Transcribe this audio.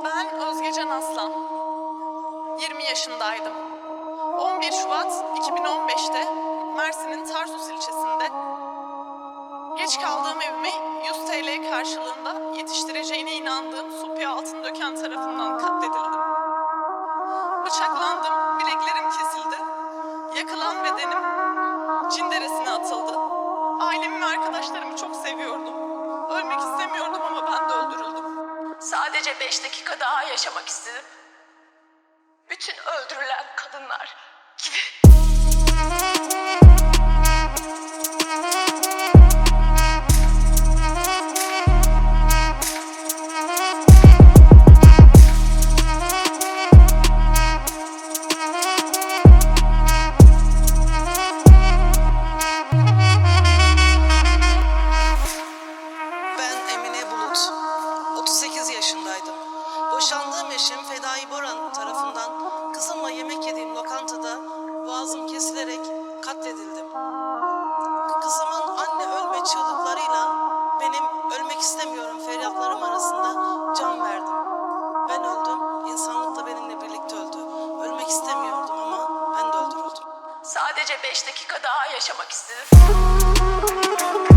Ben Özgecan Aslan. 20 yaşındaydım. 11 Şubat 2015'te Mersin'in Tarsus ilçesinde geç kaldığım evime 100 TL karşılığında yetiştireceğine inandığım Supi Altın Döken tarafından katledildim. Bıçaklandım, bileklerim kesildi. Yakılan bedenim Cin Deresi'ne atıldı. Ailemi ve arkadaşlarımı çok seviyordum. Ölmek istemiyordum ama ben de öldürüldüm. Sadece 5 dakika daha yaşamak istedim. Bütün öldürülen kadınlar gibi. Ben Emine Bulut, 38 yaşındaydım. Boşandığım eşim Fedai Boran tarafından kızımla yemek yediğim lokantada boğazım kesilerek katledildim. Kızımın anne ölme çığlıklarıyla benim ölmek istemiyorum feryatlarım arasında can verdim. Ben öldüm, insanlık da benimle birlikte öldü. Ölmek istemiyordum ama ben de öldürüldüm. Sadece 5 dakika daha yaşamak istedim.